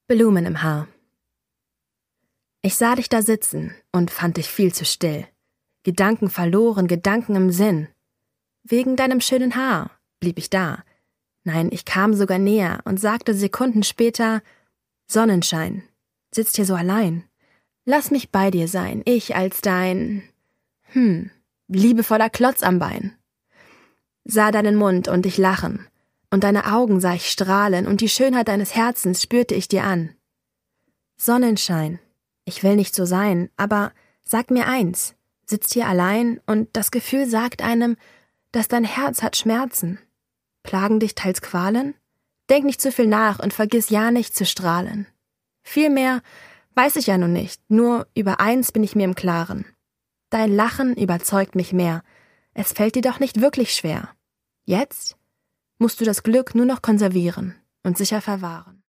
Blumen im Haar. Ich sah dich da sitzen und fand dich viel zu still. Gedanken verloren, Gedanken im Sinn. Wegen deinem schönen Haar blieb ich da. Nein, ich kam sogar näher und sagte Sekunden später: Sonnenschein, sitzt hier so allein. Lass mich bei dir sein, ich als dein, liebevoller Klotz am Bein. Sah deinen Mund und dich lachen, und deine Augen sah ich strahlen, und die Schönheit deines Herzens spürte ich dir an. Sonnenschein, ich will nicht so sein, aber sag mir eins, sitzt hier allein, und das Gefühl sagt einem, dass dein Herz hat Schmerzen. Plagen dich teils Qualen? Denk nicht zu viel nach und vergiss ja nicht zu strahlen. Viel mehr weiß ich ja nun nicht, nur über eins bin ich mir im Klaren. Dein Lachen überzeugt mich mehr, es fällt dir doch nicht wirklich schwer. Jetzt musst du das Glück nur noch konservieren und sicher verwahren.